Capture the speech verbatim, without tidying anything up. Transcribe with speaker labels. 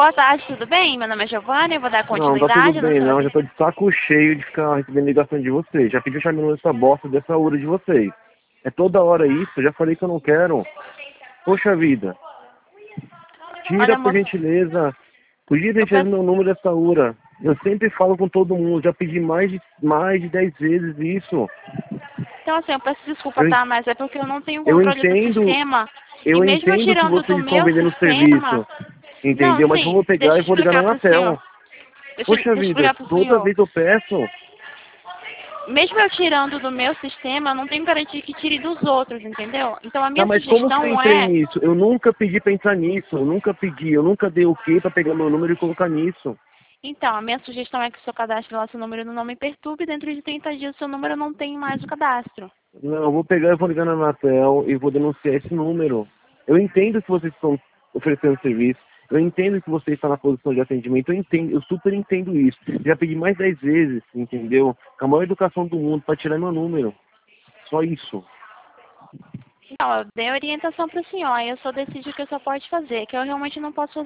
Speaker 1: Boa tarde, tudo bem? Meu nome é Giovanna, eu vou dar
Speaker 2: Não, tá
Speaker 1: continuidade.
Speaker 2: tudo bem,
Speaker 1: no
Speaker 2: não.
Speaker 1: seu...
Speaker 2: Já tô de saco cheio de ficar recebendo ligação de vocês. Já pedi o chamando dessa bosta, dessa hora de vocês. É toda hora isso, eu já falei que eu não quero. Poxa vida. Tira,
Speaker 1: Olha,
Speaker 2: por
Speaker 1: moço,
Speaker 2: gentileza. Por
Speaker 1: eu
Speaker 2: gentileza,
Speaker 1: peço...
Speaker 2: meu número dessa hora. Eu sempre falo com todo mundo. Já pedi mais de, mais de dez vezes isso.
Speaker 1: Então, assim, eu peço desculpa,
Speaker 2: Eu, en-
Speaker 1: tá? Mas é porque eu não tenho
Speaker 2: eu
Speaker 1: controle do
Speaker 2: entendo,
Speaker 1: sistema. E
Speaker 2: eu
Speaker 1: mesmo eu
Speaker 2: entendo que
Speaker 1: tirando do
Speaker 2: vocês estão
Speaker 1: meu
Speaker 2: vendendo
Speaker 1: sistema...
Speaker 2: serviço.
Speaker 1: Não,
Speaker 2: Entendeu? Mas eu
Speaker 1: sim,
Speaker 2: vou pegar
Speaker 1: deixa
Speaker 2: e
Speaker 1: eu
Speaker 2: vou ligar na
Speaker 1: explicar pro senhor.
Speaker 2: Anatel.
Speaker 1: Deixa,
Speaker 2: Poxa
Speaker 1: deixa eu
Speaker 2: vida,
Speaker 1: explicar pro
Speaker 2: toda
Speaker 1: senhor.
Speaker 2: vez eu peço.
Speaker 1: Mesmo eu tirando do meu sistema, eu não tenho garantia que tire dos outros, entendeu? Então, a
Speaker 2: Tá,
Speaker 1: minha
Speaker 2: mas como que eu
Speaker 1: sugestão
Speaker 2: entrei
Speaker 1: é...
Speaker 2: nisso? Eu nunca pedi pra entrar nisso, eu nunca pedi, eu nunca dei o quê pra pegar meu número e colocar nisso.
Speaker 1: Então, a minha sugestão é que o seu cadastre lá seu número no nome Perturbe e dentro de trinta dias o seu número não tem mais o cadastro.
Speaker 2: Não, eu vou pegar e vou ligar na Anatel e vou denunciar esse número. Eu entendo que vocês estão oferecendo serviço, eu entendo que você está na posição de atendimento, eu entendo, eu super entendo isso. Já pedi mais dez vezes, entendeu? Com a maior educação do mundo pra tirar meu número. Só isso.
Speaker 1: Então, eu dei orientação para o senhor, aí eu só decido o que eu só pode fazer, que eu realmente não posso fazer